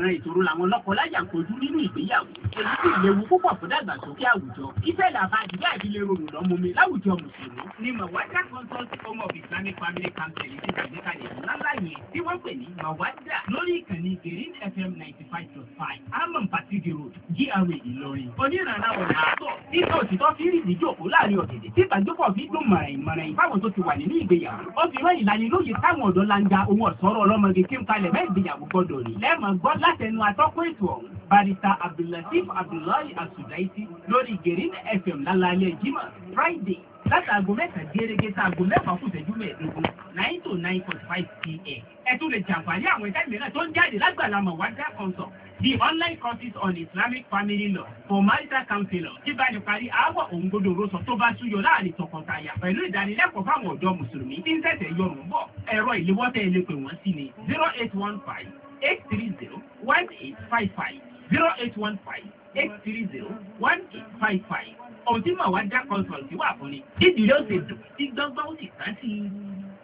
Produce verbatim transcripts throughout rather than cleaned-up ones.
ìran ìṣòro làwọn lọ́kọláya kojú nínú ìgbéyàwó èyí sì léwu púpọ̀ fún dàgbàsókè àwùjọ ìfẹ́ làbá àdìgbà ìdílé rorò lọ́mọmi láwùjọ mùsùlùmí ni Mawada Consult Home of Islamic Family Counseling ti ṣàgbékalẹ̀ ńláńlá yẹn tí wọ́n pè ní Mawada lórí ìkànnì Green F M ninety five point five Amman Patigi Road G R A Ìlọrin onírànà ọ̀nà àtọ̀ títọ́ òtítọ́ fi rí ìdíjòkó láàrin ọ̀gẹ̀dẹ̀ tí ìbàjọ́pọ̀ fi dùn mọ̀ràn ìmọ̀ràn ìbáwọn tó ti wà nínú ìgbéyàwó ó fi rán ìlanilóye táwọn ọ̀dọ́ langa owó ọ̀sọ́rọ̀ ọlọ́mọge kí n kalẹ̀ bẹ́ẹ̀ ìgbéyàwó gbọ́dọ̀ rí lẹ́ẹ̀mọ̀ gbọ́ látẹnu atọ́kùn ètò ọ̀hún barista Abdullatif Abdullahi Asudaisi lórí Green F M lálálẹ́ Jímọ̀ Friday látàgò mẹ́ta gẹ́gẹ́ sáàgò mẹ́fà fún ìṣẹ́jú mẹ́ẹ̀ẹ́dógún nine to nine forty five p m ẹ tún lè jàǹfààní àwọn ẹ̀ka mìíràn tó ń jáde lágbàlá Mawada Consult the online courses on Islamic family law for marital counselor tí bá ní parí aáwọ̀ òun gbọdọ̀ rọ́sọ tó bá súyọ láàrin tọkọtaya pẹ̀lú ìdánilẹ́kọ̀ọ́ fáwọn ọ̀dọ́ mùsùlùmí tí ń tẹ̀sẹ̀ yọrùn bọ̀ ẹ̀rọ ìléwọ́tẹ̀ ilé pè wọ́n sí ni zero eight one five eight three zero one eight five five zero eight one five eight three zero one eight five five ohun tí Mawada Consult wà fún ni dídìlé ó ṣe dùn tí gbọ́ngbọ́n ó sì kàn sí i.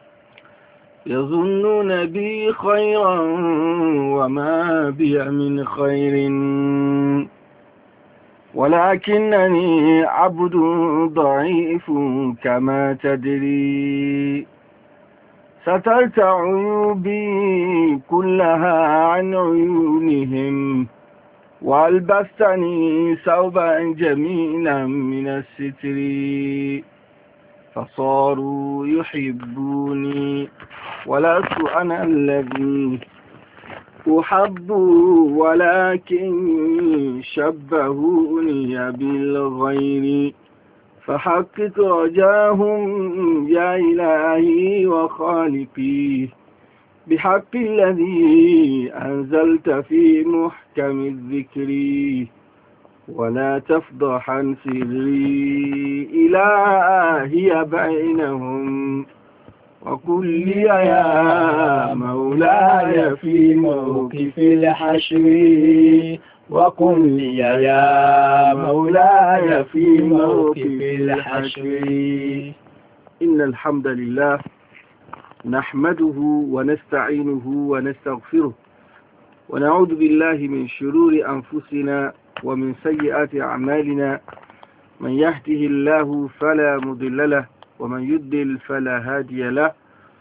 يظنون بي خيرا وما بي من خير ولكنني عبد ضعيف كما تدري سترت عيوبي كلها عن عيونهم وألبستني ثوبا جميلا من الستر فصاروا يحبوني ولست أنا الذي أحب ولكن شبهوني بالغير فحقق رجاهم يا إلهي وخالقي بحق الذي أنزلت في محكم الذكر ولا تفضح عن سري إلهي بينهم وقل لي يا مولاي في موقف الحشر وقل لي يا مولاي في موقف الحشر إن الحمد لله نحمده ونستعينه ونستغفره ونعوذ بالله من شرور أنفسنا ومن سيئات أعمالنا من يهده الله فلا مضل له ومن يضلل فلا هادي له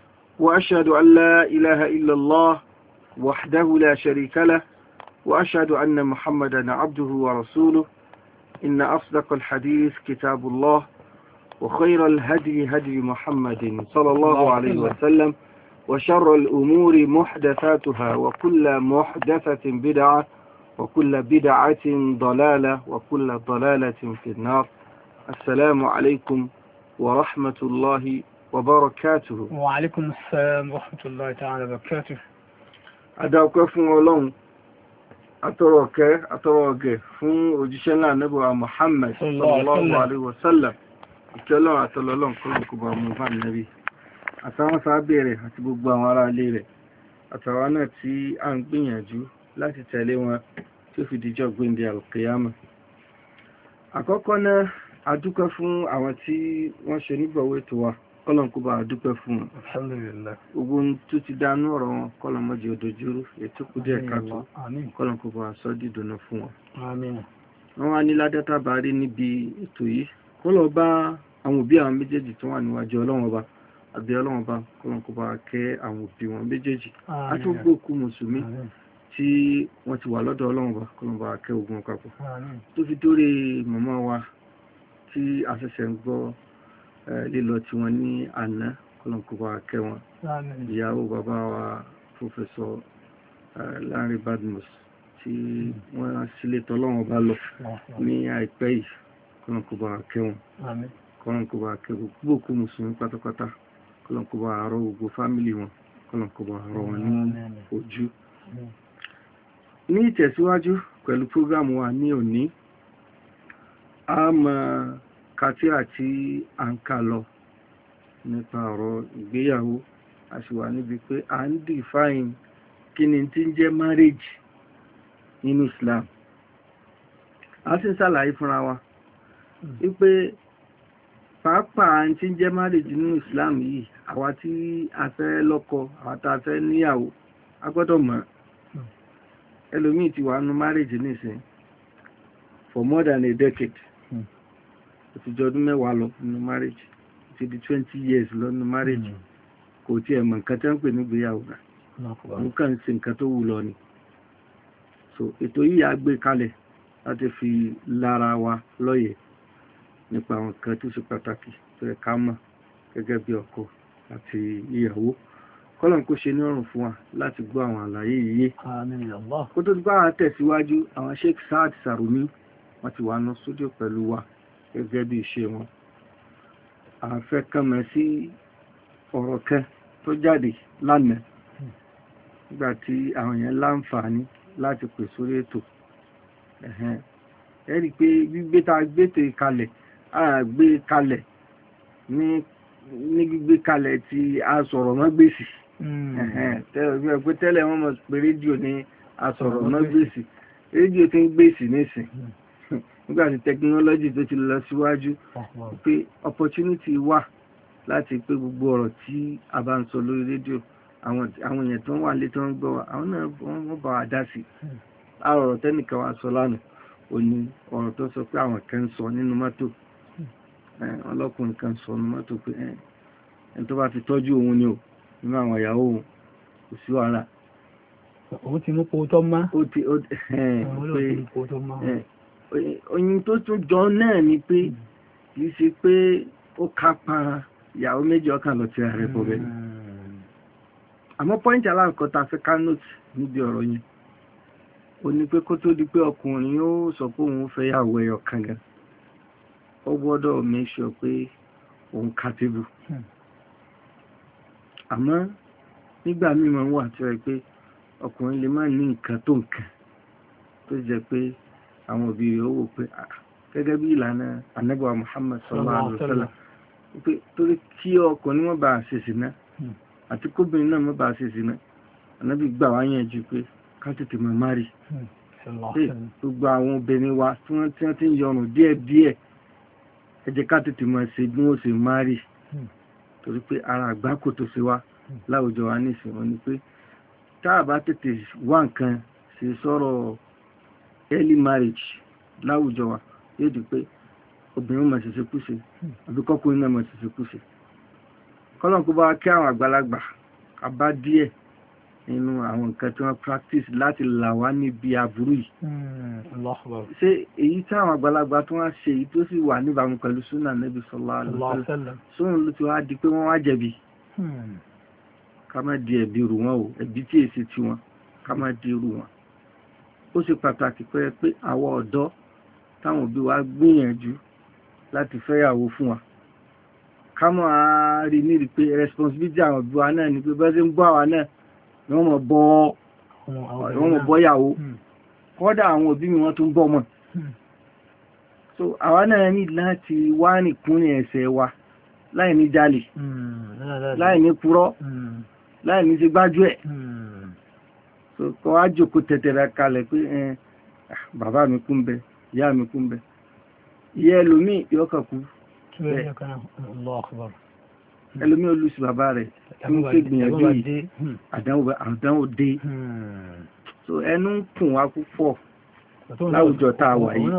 وأشهد أن لا إله إلا الله وحده لا شريك له وأشهد أن محمدا عبده ورسوله إن أصدق الحديث كتاب الله وخير الهدي هدي محمد صلى الله عليه وسلم وشر الأمور محدثاتها وكل محدثة بدعة وكل بدعة ضلالة وكل ضلالة في النار. السلام عليكم ورحمة الله وبركاته. وعليكم السلام ورحمة الله تعالى وبركاته. أدعوك فún Ọlọ́run atọ́rọ̀kẹ́ atọ́rọ̀gẹ̀ fún òjíṣẹ́ ńlá Ànábì Muhammad sallallahu alaihi wasallam ìkẹ́lọ́run àtọ́lọ́lọ́run kọ́lọ̀ kó bá mú bá nẹ́bí àtàwọn sábẹ́ rẹ̀ àti gbogbo àwọn ará ilé rẹ̀ àtàwọn náà tí a ń gbìyànjú láti tẹ̀lé wọn tí ó fi dìjọ́ gbéǹde alkiyama. Àkọ́kọ́ náà a dúpẹ́ fún àwọn tí wọ́n ṣe nígbọ̀wọ́ ètò wa kọ́lọ̀ kó bá dúpẹ́ fún wọn. Alhamdulillah. Gbogbo tó ti dánú ọ̀rọ̀ wọn kọ́lọ̀ mọ́jì òdòjúrú ètò kú díẹ̀ káàtó kọ́lọ̀ kó bá sọ dídùnú fún wọn. Wọ́n wá ní ládátà bá rí níbi ètò yìí kọ́lọ̀ bá àwọn òbí àwọn méjèèjì tó wà níwájú Ọlọ́run Ọba àbí Ọlọ́run Ọba kọ́lọ̀ kó bá kẹ́ àwọn òbí wọn méjèèjì àti gbogbo òkú mùsùlùmí tí wọ́n ti wà lọ́dọ̀ Ọlọ́run Ọba kọ́lọ̀ bá kẹ́ ogun papọ̀ tó fi dórí màmá wa tí a ṣẹ̀ṣẹ̀ ń gbọ́ lílọ tí wọ́n ní àná kọ́lọ̀ kó bá kẹ́ wọn ìyàwó bàbá wa Professor Lanre Badmus tí wọ́n sílé tọ́lọ́run Ọba lọ ní àìpẹ́ yìí kọ́lọ̀ kó bá kẹ́ wọn kọ́lọ̀ kó bá kẹ́ gbogbo òkú mùsùlùmí pátápátá kọ́lọ̀ kó bá rọ̀ gbogbo fámìlì wọn kọ́lọ̀ kó bá rọ̀ wọn ní ojú. Ní ìtẹ̀síwájú pẹ̀lú prógámù wa ní òní a mọ̀ kàtírà tí a ń kà lọ nípa ọ̀rọ̀ ìgbéyàwó a sì wà níbi pé a ń define kí ni tí ń jẹ́ marriage nínú Islam. A sì ń ṣàlàyé fúnra wa wípé pàápàá tí ń jẹ́ marriage nínú Islam yìí àwa tí a fẹ́ lọ́kọ àwa tá a fẹ́ níyàwó a gbọ́dọ̀ mọ̀ ẹlòmíì ti wà nínú marriage nísìn for more than a decade ó ti jọ ọdún mẹ́wàá lọ nínú marriage ó ti di twenty years lọ nínú marriage kò tí ẹ̀ mọ̀ nǹkan tí wọ́n ń pè nígbéyàwó rà òun kàn ń ṣe nǹkan tó wù lọ ni. So ètò yìí a gbé kalẹ̀ láti fi lára wa lóye nípa àwọn nǹkan tó ṣe pàtàkì tó yẹ ká mọ̀ gẹ́gẹ́ bí ọkọ àti ìyàwó. Kọ́lọ̀n kó ṣe ní ọ̀rùn fún wa láti gbọ́ àwọn àlàyé yìí. Kó tó gbá wa tẹ̀síwájú, àwọn Sheikh Saad Sarumi wọ́n ti wà ní studio pẹ̀lú wa gẹ́gẹ́ bí ìṣe wọn. A fẹ́ kànmọ̀ sí ọ̀rọ̀ kan tó jáde lánàá nígbà tí àwọn èèyàn láǹfààní láti pè sórí ètò. Ẹ rí pé gbígbé tá a gbé tè kalẹ̀ a gbé kalẹ̀ ní ní gbígbé kalẹ̀ tí a sọ̀rọ̀ mọ́ gbèsì. Pé tẹ́lẹ̀ wọ́n mọ̀ pé rédíò ní a sọ̀rọ̀ mọ́ gbèsì, rédíò tí ń gbèsì nísìn nígbà tí tẹkinọ́lọ́jì tó ti lọ síwájú pé opportunity wà láti pé gbogbo ọ̀rọ̀ tí a bá ń sọ lórí rédíò àwọn èèyàn tó ń wà lé tó ń gbọ́ wa àwọn náà wọ́n bá wa dá sí. Àwọn ọ̀rọ̀ tẹ́nìkan wa sọ lánàá ò ní ọ̀rọ̀ tó sọ pé àwọn kan sọ nínú mọ́tò ọlọ́kùnrin kan sọ nínú mọ́tò pé ẹni tó bá ti tọ́jú òun ni ò nínú àwọn ìyàwó òun kò sí wàhálà. Òun ti mú po tó má. Ó ti ó pé oyin tó tún jọ náà ni pé kì í ṣe pé ó kápá ìyàwó méjì ọkàn lọ ti ààrẹ bọ̀ bẹ́ẹ̀. Àmọ́ pọ́ìntì aláǹkọ́ ta fẹ́ ká nóòtì níbi ọ̀rọ̀ yẹn ó ní pé kó tó di pé ọkùnrin ó sọ pé òun fẹ́ yàwó ẹyọ kan gan ó gbọ́dọ̀ make sure pé òun capable. Àmọ́ nígbà mímọ̀ wà tí ó rẹ̀ pé ọkùnrin lè má ní nǹkan tó nǹkan tó jẹ́ pé àwọn òbí rẹ̀ ó wò pé gẹ́gẹ́ bí ìlànà Ànábì wa Muhammad sallallahu alaihi wasallam pé torí kí ọkùnrin má bàa ṣe ṣìnà àti kóbìnrin náà má bàa ṣe ṣìnà Ànábì gbà wá yànjú pé ká tètè mọ̀ márì. Gbogbo àwọn obìnrin wa tí wọ́n ti ń yọrùn díẹ̀díẹ̀ ẹ jẹ́ ká tètè mọ̀ ṣe bí wọ́n ṣe márì torí pé ara àgbákò tó ṣe wá láwùjọ wa nísìn wọn ni pé tá a bá tètè wá nǹkan ṣe sọ̀rọ̀ early marriage láwùjọ wa yóò di pé obìnrin mọ̀ ṣẹ̀ṣẹ̀ kúṣe àbí kọ́kùnrin náà mọ̀ ṣẹ̀ṣẹ̀ kúṣe. Kọ́lọ́n kó bá kí àwọn àgbàlagbà ká bá díẹ̀ nínú àwọn nǹkan tí wọ́n practice láti là wá níbi aburú yìí. Ṣé èyí tí àwọn àgbàlagbà tí wọ́n ṣe èyí tó sì wà níbàámu pẹ̀lú súnà Nábì sallallahu alaihi wasallam sóhun ló ti wá di pé wọ́n wá jẹ̀bi. Ká má di ẹ̀bi rù wọ́n o, ẹ̀bi tí èsì tí wọ́n ká má di rù wọ́n. Ó ṣe pàtàkì pé pé àwọn ọ̀dọ́ táwọn òbí wa gbìyànjú láti fẹ́yàwó fún wa ká mọ̀ á rí ní rí pé responsibility àwọn òbí wa náà ni pé bẹ́ẹ̀ sí ń bọ́ àwa náà ni wọ́n mọ̀ bọ́ wọ́n mọ̀ bọ́ yàwó kọ́dà àwọn òbí mi wọ́n tún bọ́ mọ̀. So àwa náà ní láti wá nìkúnrin ẹ̀ṣẹ̀ wa láì ní jalè láì ní purọ́ láì ní ṣe gbájú ẹ̀. So kọ́ wá jókòó tẹ̀tẹ̀rẹ̀ kalẹ̀ pé ẹ bàbá mi kú ń bẹ ìyá mi kú ń bẹ ìyá ẹlòmíì yóò kàn kú bẹ́ẹ̀ ẹlòmíì olùsí bàbá rẹ̀ tí ń pè gbìyànjú yìí àdánwò dé. So ẹnu ń kùn wá púpọ̀ láwùjọ tá a wà yìí.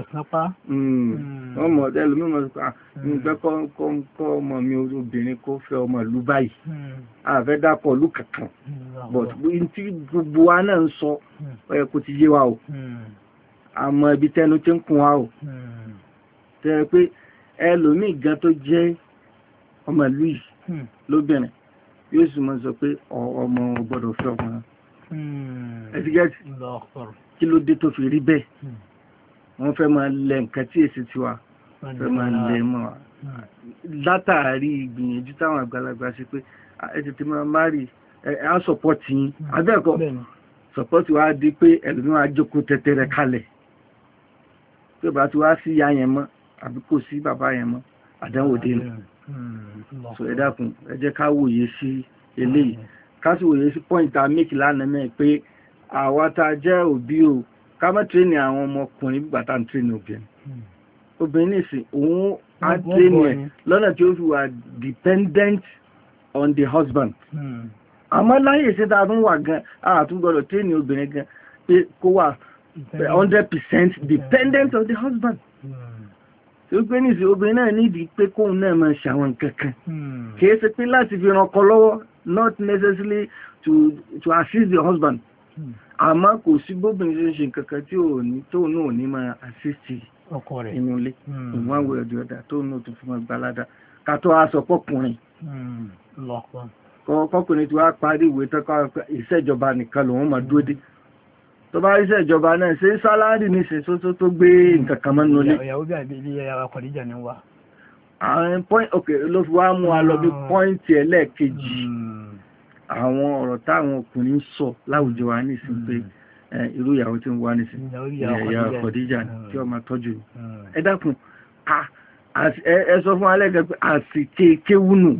wọ́n mọ̀ ẹlòmíì mọ̀ ní ìgbẹ́ kọ́ ọmọ mi obìnrin kó fẹ́ ọmọ ìlú báyìí àfẹ́ dápọ̀ ìlú kankan but tí gbogbo wa náà ń sọ ó yẹ kó ti yé wa o àmọ́ ibi tẹnu tí ń kún wa o tẹ́ pé ẹlòmíì gan tó jẹ́ ọmọ ìlú yìí lóbìnrin yóò sì mọ̀ sọ pé ọmọ gbọ́dọ̀ fẹ́ ọmọ ẹ̀dígẹ́tì kí ló dé tó fi rí bẹ́ẹ̀ wọ́n fẹ́ máa lẹ nǹkan tí èsì tiwa fẹ́ máa lẹ mọ́ wa látàrí ìgbìyànjú táwọn àgbàlagbà ṣe pé ẹ tètè máa má rí ẹ á sọpọ́tì yín abẹ́ẹ̀kọ́ sọpọ́tì wa di pé ẹlòmíràn á jókòó tẹ́tẹ́rẹ́ kalẹ̀ tí ó bá ti wá sí ìyá yẹn mọ́ àbí kò sí bàbá yẹn mọ́ àdánwò dé nù. So ẹ dákun ẹ jẹ́ ká wòye sí eléyìí ká sì wòye sí pọ́ìntà méjì lánàá mẹ́ pé àwa tá a jẹ́ òbí o ká má tírẹ́nì àwọn ọmọkùnrin bí bàtà ń tírẹ́nì obìnrin obìnrin nìsín òun á tírẹ́nì ẹ̀ lọ́nà tí ó fi wà dependent on the husband. Àmọ́ láyé ìṣẹ́ta tún wà gan àtún gbọ́dọ̀ tírẹ́nì obìnrin gan pé pé kó wà one hundred percent dependent on the husband. tí ó gbé nìsí obìnrin náà nídìí pé kóun náà máa ṣàwọn kankan kìí ṣe pé láti fi ràn ọkọ lọ́wọ́ not necessarily to to assist the husband àmọ́ kò sí bóbìnrin ṣe ṣe kankan tí ò ní tóun náà ní máa assist ọkọ rẹ̀ inú ilé ìwọ̀n àwẹ̀ ọ̀dọ̀ ọ̀dà tóun náà tó fi máa gbalada ká tó aṣọ pọkùnrin kọkùnrin tí wàá parí ìwé tọ́ka ìṣèjọba nìkan lòun máa dúró dé tó bá rí ìṣèjọba náà ṣe sálárì ní ṣe tó tó gbé nǹkan kan mọ́ nulẹ̀. ìyàwó bí àbí ilé ara Khadija ni wà. àwọn point ok ló fi wá mú wa lọ bí pọ́ìntì ẹlẹ́ẹ̀kejì àwọn ọ̀rọ̀ táwọn ọkùnrin sọ láwùjọ wa nísìn pé irú ìyàwó tí ń wá nísìn ìyàwó Khadija tí ó máa tọ́jú ẹ dákun ẹ sọ fún alẹ́ gẹ́gẹ́ àsìkè kéwúnù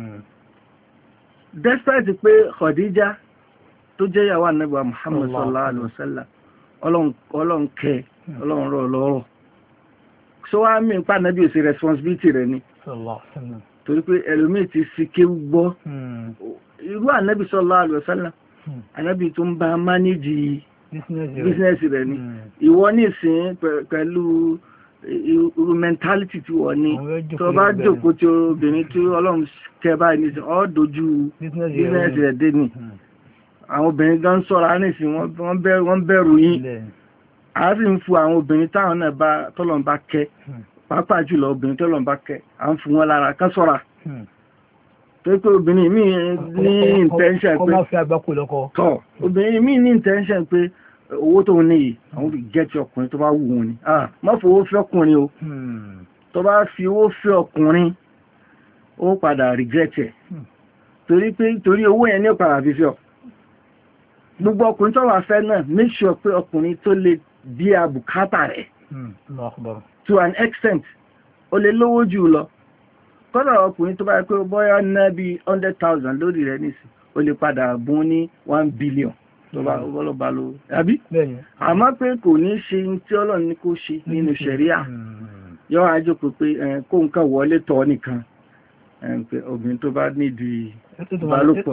despite pé Khadija tó jẹ́ ìyàwó Ànábì Muhammad sallallahu alaihi wasallam ọlọ́run kẹ́ ọlọ́run rọ̀ lọ́rọ̀ so wá mí pa Ànábì òsì responsibility rẹ̀ ni torí pé ẹlòmíì ti sì kéwú gbọ́ irú Ànábì sallallahu alaihi wasallam Ànábì tó ń bá manage business rẹ̀ ni ìwọ nísìn pẹ̀lú irú mentality tí wọ́n ní tó bá jókòó tí obìnrin tí ọlọ́run kẹ́ báyìí nísìn ọ́ dojú business rẹ̀ dé ni àwọn obìnrin gan sọ́ra nísìn wọ́n bẹ̀rù yín a sì ń fún àwọn obìnrin táwọn náà bá tọ́lọ̀n bá kẹ́ pàápàá jùlọ obìnrin tọ́lọ̀n bá kẹ́ à ń fún wọn lára kán sọ́ra tó pé obìnrin mi ní intention pé tọ́ obìnrin mi ní intention pé owó tó ní yìí àwọn fi gẹ́ẹ̀tì ọkùnrin tó bá wù wọn ni má fowó fẹ́ ọkùnrin o tó bá fi owó fẹ́ ọkùnrin ó padà regret ẹ̀ torí pé torí owó yẹn ní ọ̀padà fi fẹ́ ọ gbogbo ọkùnrin tó wà fẹ́ náà make sure pé ọkùnrin tó lè bí a bùkátà rẹ̀ to an extent ó lè lówó jù lọ kọ́dọ̀ ọkùnrin tó bá yẹ pé bọ́yá ná bí hundred thousand lórí rẹ̀ nìsí ó lè padà bùn ní one billion tó bá ọlọ́ba ló àbí àmọ́ pé kò ní ṣe tí Ọlọ́run ní kó ṣe nínú ṣẹ̀ríà yọ àjòkò pé kó nǹkan wọlé tọ́ nìkan obìnrin tó bá nídìí ìbálòpọ̀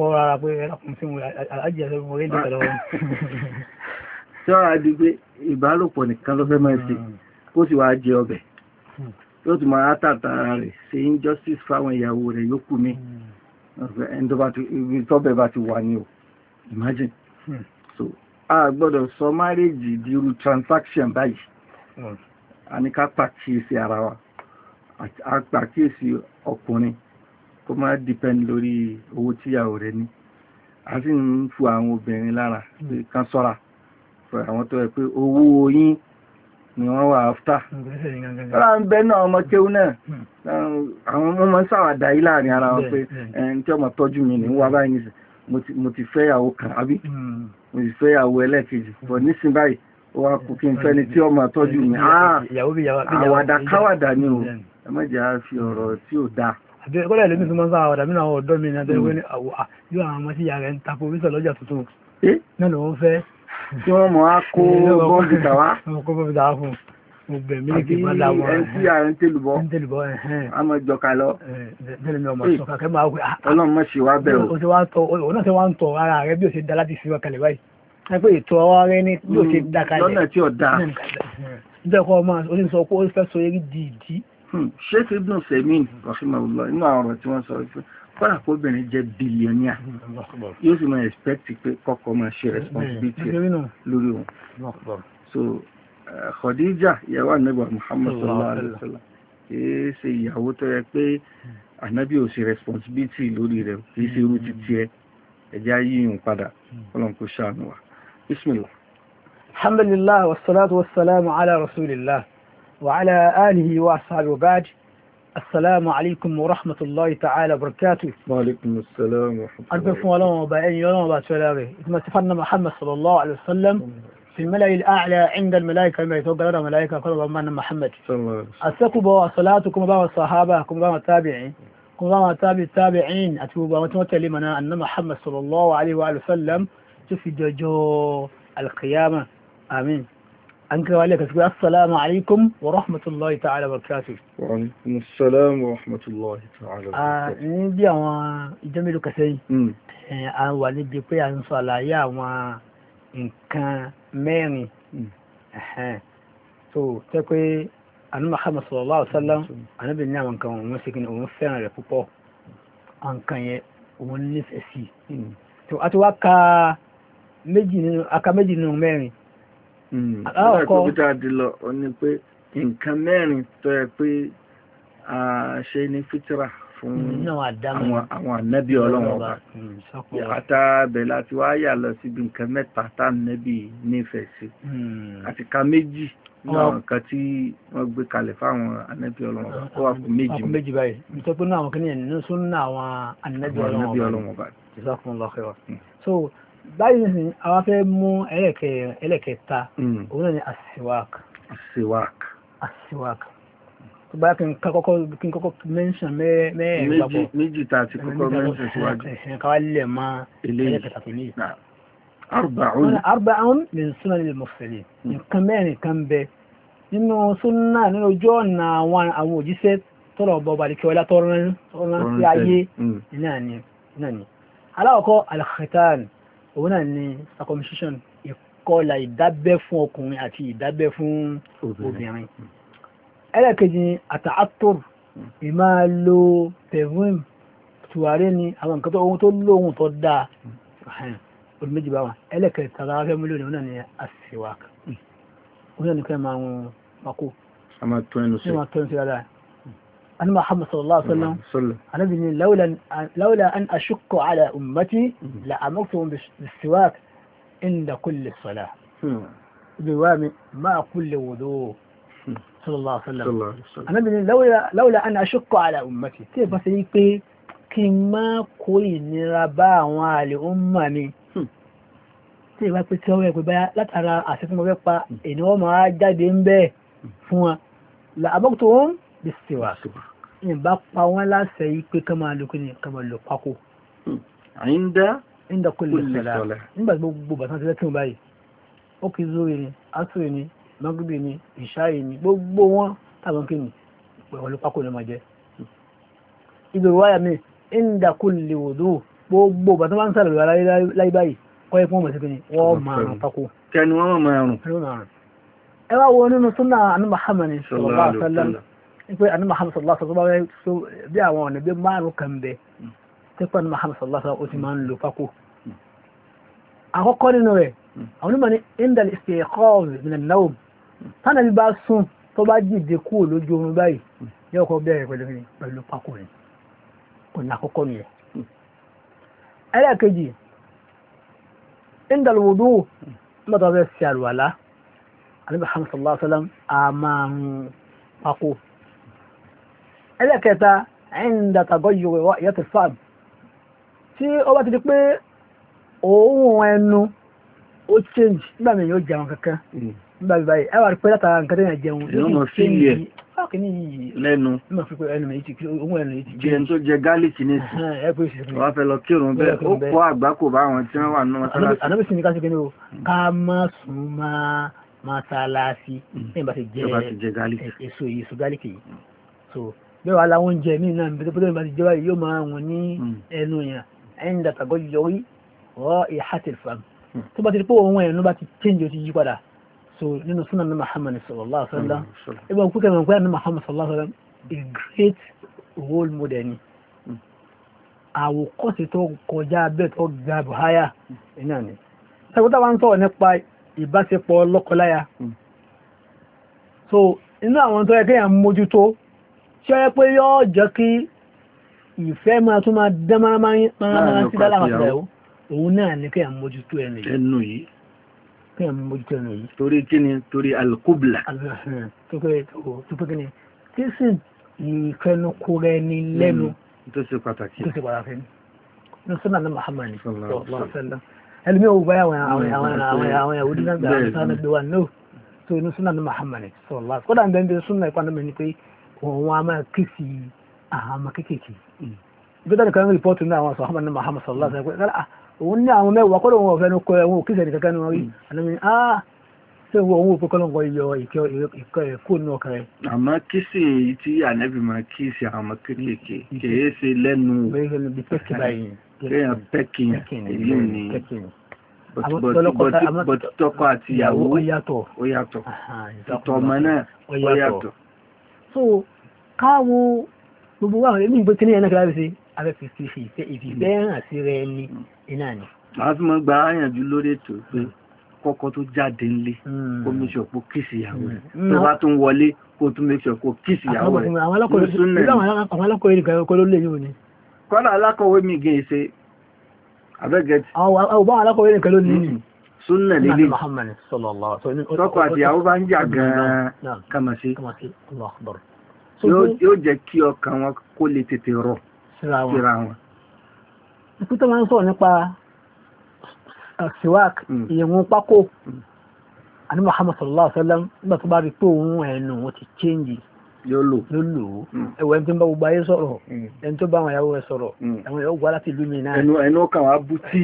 tí ó rà di pé ìbálòpọ̀ nìkan ló fẹ́ máa ṣe kó sì wá jẹ ọbẹ̀ yóò tún máa tàtàrà rẹ̀ ṣe injustice fáwọn ìyàwó rẹ̀ yókù mi ẹni tó bá ti ibi tọ́bẹ̀ bá ti wà ní o imagine so a gbọ́dọ̀ sọ marriage di irú transaction báyìí a ní ká pàkíyèsí ara wa a pàkíyèsí ọkùnrin kó má depend lórí owó tíyàwó rẹ̀ ní a sì ń fún àwọn obìnrin lára pé kán ṣọ́ra fún àwọn tó yẹ pé owó yín ni wọ́n wà áfítà lára ń bẹ náà ọmọ kéwú náà àwọn ọmọ ọmọ sáwàdà yìí láàrin ara wọn pé ẹni tí ọmọ tọ́jú mi ní wà báyìí nìsín mo ti fẹ́ ìyàwó kan àbí mo ti fẹ́ ìyàwó ẹlẹ́ẹ̀kejì bọ̀ nísìn báyìí ó wá kú kí n fẹ́ ni tí ọmọ tọ́jú mi àwàdà káwàdà ni o ẹ má jẹ́ á fi ọ̀rọ̀ tí ò dáa. àbẹ́kọ́lẹ̀ lómi tó máa ń sá àwàdà mínú àwọn ọ̀dọ́ mi ní abẹ́wé ní àwọ̀ yóò àwọn ọmọ tí ìyá rẹ̀ ń tapo orísọ̀ lọ́jà tuntun náà lòun fẹ́ tí wọ́n mọ̀ á kó bọ́ǹdì tàwá kó bọ́ǹdì tàwá fún ọgbẹ̀ mílíkì máa dà wọ́n ẹni tí ààrẹ ń tèlùbọ́ a mọ̀ jọka lọ ọlọ́run mọ̀ sí wá bẹ̀rù òun náà ṣe wá ń tọ̀ ara rẹ̀ bí ó ṣe dá láti fi wá kalẹ̀ báyìí ẹ pé ètò ọwọ́ rẹ̀ ní bí ó ṣe dá kalẹ̀ lọ́nà tí ò dáa nítorí kọ́ ọmọ oníṣọ́ pé ó fẹ́ sọ eré dìídì. Sheikh Ibn Semin rahimahullah inú àwọn ọ̀rọ̀ tí wọ́n sọ pé kọ́lá kóbìnrin jẹ́ bílíọ̀nìà yóò sì máa expect pé kọ́kọ́ máa ṣe responsibility lórí wọn. So Khadija ìyàwó Ànábì Muhammad sallallahu alaihi wasallam kìí ṣe ìyàwó tó yẹ pé Ànábì ò ṣe responsibility lórí rẹ̀ kìí ṣe irú títí ẹ ẹjá yíyùn padà Ọlọ́run kó ṣàánú wa. Bismillah. Alhamdulillah wassalatu wassalamu ala rasulillah wa ala alihi wa ashabihi wa ba'd. Assalamu alaikum wa rahmatullahi ta'ala wa barakatuh. Wa alaikum assalam wa rahmatullahi. Arbe fún Ọlọ́run ọba ẹ̀yin Ọlọ́run ọba tí ó láre. Ìtumọ̀ sí fanna Muhammad sallallahu alaihi wasallam في الملأ الأعلى عند الملائكة ما يتوقع لنا ملائكة قالوا بمعنى محمد أستكبوا صلاتكم بما الصحابة كم بما التابعين كم بما التابع التابعين أتوبوا وتمثل لمنا أن محمد صلى الله عليه وآله وسلم تفيد جو القيامة آمين أنك وعليك تقول السلام عليكم ورحمة الله تعالى وبركاته. وعليكم السلام ورحمة الله تعالى وبركاته. نبي أن يجمل كثير أن ونبي أن صلى يا nǹkan mẹ́rin so tẹ́ pé àní Muhammad sallallahu alaihi wasallam ànábì ní àwọn nǹkan òun ṣe kí ni òun fẹ́ràn rẹ̀ púpọ̀ nǹkan yẹn òun nífẹ̀ẹ́ sí so a ti wá ka méjì nínú aka méjì nínú mẹ́rin aláwọ̀kọ́ pípítà dìlọ ọ ní pé nǹkan mẹ́rin tó yẹ pé a ṣe ní fítírà fún àwọn ànábì ọlọ́run ọba àtàbẹ̀ láti wá yà lọ síbi nǹkan mẹ́ta tá ànábì nífẹ̀ẹ́ sí àti ka méjì náà nǹkan tí wọ́n gbé kalẹ̀ fáwọn ànábì ọlọ́run ọba ó wà fún méjì méjì báyìí nítorí pé náà àwọn kìnìyàn nínú súnà àwọn ànábì ọlọ́run ọba jazakumullahu khairan so báyìí ní àwọn fẹ́ mú ẹlẹ́kẹta òun náà ni asiwak asiwak asiwak tó bá kí n kọ́kọ́ mẹ́ṣàn mẹ́rin papọ̀ méjì tá a ti kọ́kọ́ mẹ́ṣàn síwájú ẹ̀ṣẹ̀ káwà lè máa ẹlẹ́kẹta tó ní arba'un arba'un min sunanil mursalin nǹkan mẹ́rin kan bẹ nínú súnà nínú ojú ọ̀nà àwọn òjíṣẹ́ tọ́rọ bọba ní kẹwàá tọ́rọ sí ayé náà ni aláwọ̀kọ́ al-khitan òun náà ni circumcision ìkọlà ìdábẹ́ fún ọkùnrin àti ìdábẹ́ fún obìnrin ẹlẹ́kejì àtàátòr ìmá lo perfume tùwárí ni àwọn nǹkan tó ohun tó lóhun tó dáa olùméjì bá wọn ẹlẹ́kẹta tàbí fẹ́ múlò ní òun náà ni asiwak òun náà ni kẹ́ máa wọn pàkó àmà tó ẹnu sí dáadáa أن محمد صلى الله عليه وسلم أنا بني لولا لولا أن أشق على أمتي لأمرتهم بالسواك عند كل صلاة بوام مع كل وضوء صلى الله عليه وسلم أنا بني لولا لولا أن أشق على أمتي كيف بس يقول كما كوي نربا وعلى أمامي tí ìwà pé tí ọwọ́ ẹ̀pẹ̀ báyá látara àṣẹ́fún ọwọ́ pa ènìyàn máa jáde ń bẹ́ fún wọn làbọ́kùtò wọn bí síwá ìbá pa wọ́n láṣẹ yí pé ká máa lò kí ní ká máa lò pákó ìndà kò lè sọ́lá nígbà gbogbo bàtán ti lẹ́kìn báyìí ó kì í zóre ni asúrè ni magribi ni ìṣáyè ni gbogbo wọn tàbí kí ni pẹ̀lú pákó ni máa jẹ́ ìbẹ̀rù wáyà mi ìndà kò lè wòdó gbogbo bàtán bá ń sàrẹ̀ láyé báyìí kọ́ ẹ̀kún ọmọ ìsìnkú ni wọ́n máa rùn pákó kẹni wọ́n máa rùn ẹ wá wo nínú súnà àní Muhammad sallallahu alaihi wasallam pé àní Muhammad sallallahu alaihi wasallam bí àwọn ọ̀nà bí márùn kan bẹ tí pé àní Muhammad sallallahu alaihi wasallam ó ti máa ń lo pákó àkọ́kọ́ nínú rẹ̀ àwọn onímọ̀ ní indal istiqaz min an-nawm tánà bí bá sùn tó bá jìde kúrò lójú oorun báyìí yóò kọ́ bẹ̀rẹ̀ pẹ̀lú pẹ̀lú pákó ni ọ̀nà àkọ́kọ́ nìyẹn ẹlẹ́ẹ̀kejì indal wudu mọ́tò bẹ́ẹ̀ sí àlùwàlá àní Muhammad sallallahu alaihi wasallam a máa ń pákó ẹlẹ́ẹ̀kẹta inda tagayyur ra'yat al-fam tí ó bá ti di pé òórùn ẹnu ó change nígbà mi yóò jẹun kankan nígbà bí báyìí ẹwà rí pé látara nǹkan tẹ́yàn jẹun yóò change lẹ́nu jẹun tó jẹ gálíkì ní ìsìn wọ́n fẹ́ lọ kírun bẹ́ẹ̀ ó kọ́ àgbákò bá wọn tí wọ́n wà náà mọ́sálásí ànábìsí ní ká sí kí ní o ká má sùn máa mọ́sálásí nígbà tí jẹ èso yìí èso gálíkì yìí so bẹ́ẹ̀ wà láwọn oúnjẹ míì náà bí tó bá ti jẹ́ báyìí yóò máa wọn ní ẹnu yẹn ẹ̀yìn dàtàgọ́ yọrí rọ́ ìhàtìl fam tó bá ti rí pé òun ẹ̀nu bá ti change ó ti yí padà so nínú sunan ní Muhammad sallallahu alaihi wasallam ibn kúkẹ́ mọ̀ pé ní Muhammad sallallahu alaihi wasallam a great role model ni àwòkọ́sí tó kọjá bẹ́ẹ̀ tó ga buhaya iná ni sẹ́kútà wá ń sọ̀rọ̀ nípa ìbáṣepọ̀ lọ́kọláya so inú àwọn tó yẹ kéèyàn mójútó tí ó yẹ pé yóò jẹ́ kí ìfẹ́ máa tún máa dán máa sí dáláwà sílẹ̀ òun náà ní kéèyàn mójútó ẹnu yìí kéèyàn mójútó ẹnu yìí torí kí ni torí alkubla tó pé kí ni tí sì ìfẹ́nukú rẹ ní lẹ́nu tó ṣe pàtàkì tó ṣe pàtàkì ní sọ́nà ní Muhammad sallallahu alaihi wasallam ẹlùmí ò báyà àwọn ìyàwó dínà gbà àwọn ìsáná gbé wa no tó inú sọ́nà ní Muhammad sallallahu alaihi wasallam kódà ń bẹ́ẹ̀ sọ́nà ìpàdé mi ni pé wọn a máa kí sí àwọn ọmọ kéékèèké ìgbésẹ̀ nìkan rìpọ́tù ní àwọn sọ̀hánà ní Muhammad sallallahu alaihi wasallam òun ní àwọn mẹ́wàá kọ́dọ̀ wọn ọ̀fẹ́ ní kọ́ ẹ̀wọ̀n òkíṣẹ́ nìkankan ní wọn rí àlẹ́mí ah ṣé wọn òun òpó kọ́lọ̀ yọ ìkọ́ ẹ̀kọ́ ní ọkàn rẹ̀. àmọ́ kíṣì tí ànẹ́bì máa kíṣì àwọn ọmọ kéékèèké kìí ṣe lẹ́nu kéèyàn pẹ́kì èyí ni tọkọ àti ìyàwó ó yàtọ̀ ó yàtọ̀ tọmọ náà ó yàtọ̀. So káwo gbogbo wa ní ìgbé kí ní ẹ̀nà kíláàbí sí afẹ́fẹ́ fi ìfẹ́ ìfẹ́ hàn sí rẹ ní iná ni. màá tún mọ́ gba àyànjú lórí ètò pé kọ́kọ́ tó jáde ńlé kó make sure kó kíìsì ìyàwó rẹ̀ tó bá tún wọlé kó tún make sure kó kíìsì ìyàwó rẹ̀. àwọn alákọ̀wé nìkan kó ló lè yóò ní. kọ́nà alákọ̀wé mi gẹ̀ ṣe abẹ́gẹ̀tì. àwọn alákọ̀wé nìkan ló ní. súnnà lílé tọ́kọ àti ìyàwó bá ń jà gan-an kàmàṣe yóò jẹ́ kí ọkàn wọn kó lè tètè rọ̀ síra wọn. ikú tó máa ń sọ̀rọ̀ nípa siwak ìyẹ̀wọ̀n pákó àní Muhammad sallallahu alaihi wasallam nígbà tó bá rí pé òun ẹnu wọn ti change yóò lò ẹwọ ẹni tó ń bá gbogbo ayé sọ̀rọ̀ ẹni tó bá àwọn ìyàwó ẹ sọ̀rọ̀ ẹ̀wọ̀n yóò gbọ́ láti ìlú mi náà ẹnu ọkàn wa bú tí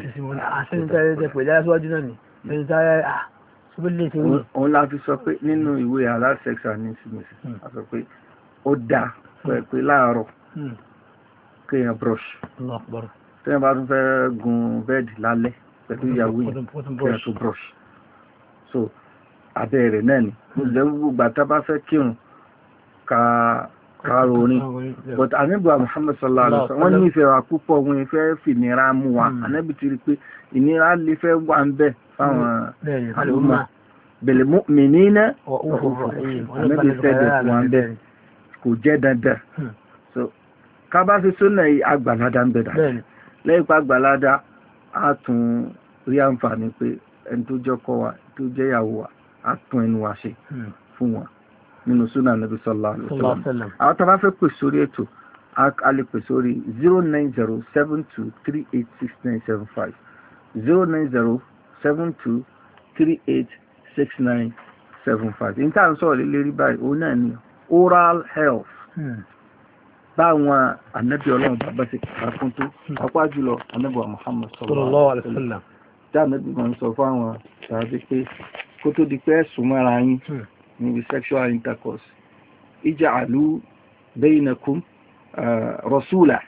òun la fi sọ pé nínú ìwé ala sex and intimacy a sọ pé ó dáa pé láàárọ̀ kéèyàn brush téèyàn bá tún fẹ́ gun bẹ́ẹ̀dì lálẹ́ pẹ̀lú ìyàwó yìí kéèyàn tó brush so abẹ́ rẹ̀ náà ni gbogbo àtà bá fẹ́ kírun ká orin but anábì Muhammad sallallahu alaihi wasallam wọ́n ní ìfẹ́ wa púpọ̀ wọn ìfẹ́ fìnira mú wa anábì ti rí pé ìnira lè fẹ́ wà ń bẹ̀ fáwọn àlùmọ́ bẹ̀lẹ̀ mu'minina anábì sẹ́dẹ̀ fún wa ń bẹ̀ kò jẹ́ dandan so ká bá fi súnà àgbàládá ń bẹ̀ dà lẹ́yìn pa àgbàládá á tún rí àǹfààní pé ẹni tó jọ́kọ wa tó jẹ́ ìyàwó wa á tún ẹnu wa ṣe fún wọn nínú súnà nàbí sallallahu alaihi wasallam. àwọn tó bá fẹ́ pè sórí ètò a lè pè sórí zero nine zero seven two three eight six nine seven five zero nine zero seven two three eight six nine seven five. ní táà ń sọ̀rọ̀ lé rí báyìí òun náà ni oral health báwọn ànábì ọlọ́run bàbá sí kàkún tó ọpá jùlọ ànábì Muhammad sallallahu alaihi wasallam tí ànábì máa ń sọ fún àwọn tàbí pé kó tó di pé ẹ̀sùn mọ́ra yín níbi sexual intercourse ij'alu bainakum rasula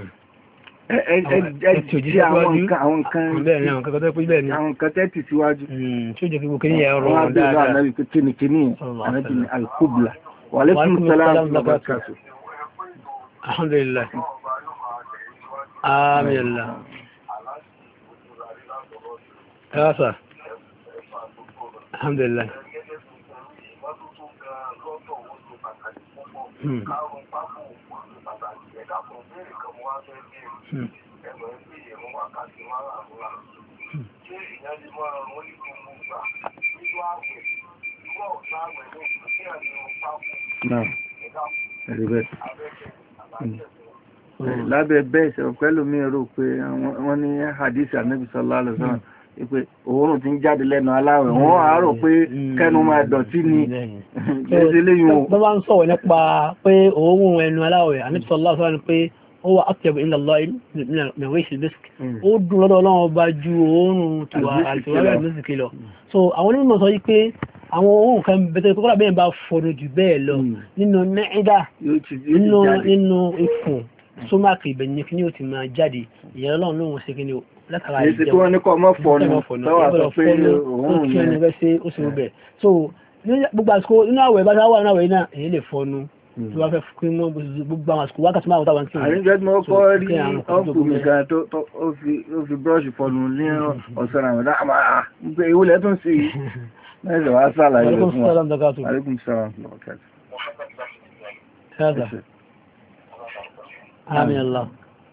ẹ̀ẹ́dì àwọn nǹkan àwọn nǹkan tẹ́tì síwájú tí ó jẹ́ kí gbogbo kí ní ẹ̀rọ dáadáa ànábì pé kíníkíní ànábì ní al-qibla wa alaykum salam wa barakatuh. Alhamdulillah. Amillah. Ya sir. Alhamdulillah. Hmm. Hmm. No. Very good. Lábẹ́ bẹ́ẹ̀ ṣe pẹ̀lú mi rò pé wọ́n ní hadith Ànábì sallallahu alaihi wasallam pé òórùn tí ń jáde lẹ́nu aláwẹ̀ wọ́n á rò pé kẹ́nu máa dọ̀tí ni tó bá ń sọ̀rọ̀ nípa pé òórùn ẹnu aláwẹ̀ Ànábì sallallahu alaihi wasallam pé ó wà atyabu inda Allah min rihi al-misk ó dùn lọ́dọ̀ Ọlọ́run ọba ju òórùn tiwa àti wàhálà mísìkì lọ. So àwọn onímọ̀ sọ pé àwọn ohun kan bẹ̀tẹ̀ kọ́kọ́lá bẹ́ẹ̀ bá fọ́nù jù bẹ́ẹ̀ lọ nínú nẹ́ẹ̀dá nínú ikùn sómáàkì ìbẹ̀yìn kí ní ó ti máa jáde ìyẹn Ọlọ́run lóhun ṣe kí ní látara ìjẹun tí wọ́n ní kọ́ mọ́ fọ́nù tọ́wà sọ pé òun kí ẹni fẹ́ ṣe ó sì rú bẹ̀. So gbogbo àsìkò inú àwẹ̀ bá sáwà nínú àwẹ̀ náà èyí lè fọ́nù tí wọ́n fẹ́ kí mọ́ gbogbo àwọn àsìkò wákàtí máa wọ́n kí wọ́n. àríjẹ́ tí mo kọ́ rí ọkùnrin kan tó ó fi búrọ́ọ̀ṣì fọ́nù ní ọ̀sán àwọn dáa ìwúlẹ̀ tó ń sí ماذا وأسأل عليكم السلام دكاتره عليكم السلام وبركاته هذا آمين الله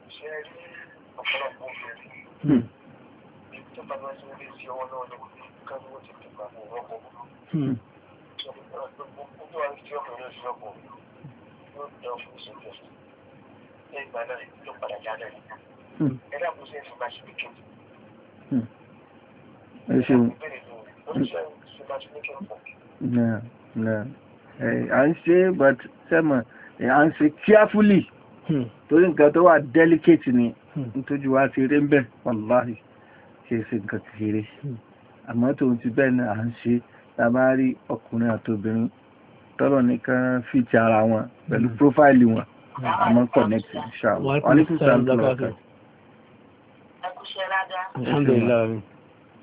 No, no. À ń ṣe but sẹ́mọ̀ à ń ṣe carefully torí nǹkan tó wà delicate ni nítorí wá ti rí ń bẹ̀ wàláhì kí é ṣe nǹkan kékeré àmọ́ tó ti bẹ́ẹ̀ ni à ń ṣe tàbá rí ọkùnrin àtobìnrin tọ́lọ̀ nìkan fìtì ara wọn pẹ̀lú prófáìlì wọn àmọ́ connect inshallah. Alhamdulillah.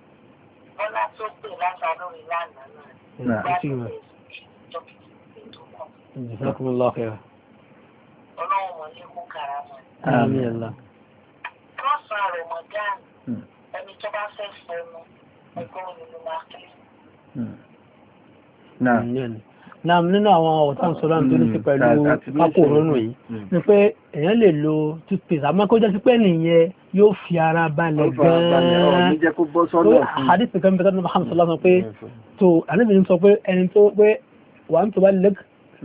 Bọ́lá tó pè látàrí ìlànà náà. Jazakumullahu khairan. Ọlọ́run mọ̀ ní kú karama. Àmín Allah. Lọ́sàn-án Ramadan, ẹni tó bá fẹ́ fẹ́nu, ẹgbẹ́ ònìyàn máa kí. Náà nínú àwọn ọ̀tán sọ́lá tó ní sí pẹ̀lú pápò rónú yìí, ní pé èèyàn lè lo toothpaste, àmọ́ kó jẹ́ sí pé nìyẹn yóò fi ara balẹ̀ gan-an. Hadith kan bẹ̀rẹ̀ ní Muhammad sallallahu alaihi wasallam pé tó àníbìnrin sọ pé ẹni tó pé wà ń tó bá lẹ́g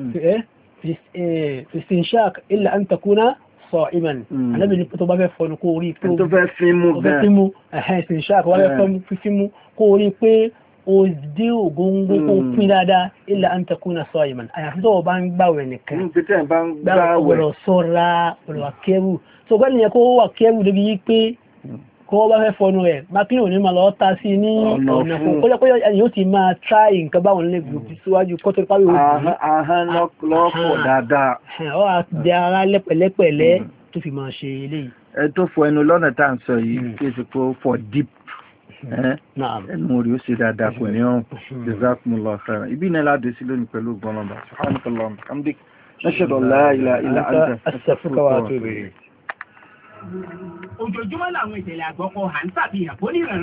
fi istinshaq illa an takuna sa'iman. Àníbìnrin tó bá fẹ́ fọnù kó rí pé tó fẹ́ fímú ẹ̀hẹ́ istinshaq wà fẹ́ fímú kó rí pé ó dé ògóngó kó pín dáadáa illa an takuna sa'iman. Àyàfi tó bá ń gbàwẹ̀ nìkan. Gbàwẹ̀ sọ́ra ọ̀rọ̀ kẹrù. So gbẹ́ni yẹ kó wà kẹrù débi yí pé kó bá fẹ́ fọnù ẹ̀ mákínì ò ní máa lọ ta sí ní ọ̀nà fún kó jẹ́ pé yóò ti máa tráì nǹkan báwọn lè gbòdì síwájú kó tó páwé òjì. Ahán lọ́pọ̀ dáadáa. Ó wà di ara lẹ́pẹ̀lẹ́pẹ̀lẹ́ tó fi máa ṣe eléyìí. Ẹ tó fọ ẹnu lọ́nà tá à ń sọ yìí kí èsì kó fọ deep. Ẹnu orí ó ṣe dáadáa kò ní ọ̀hún. Jazakumullahu khairan. Ibi náà láti sí lónìí pẹ̀lú gbọ́nlọ́mbà. Subhanakallahumma wa bihamdik. Nashhadu an la ilaha illa anta astaghfiruka wa atubu ilayk. Ojoojúmọ́ làwọn ìṣẹ̀lẹ̀ àgbọ̀kọ̀ hàn tàbí àpò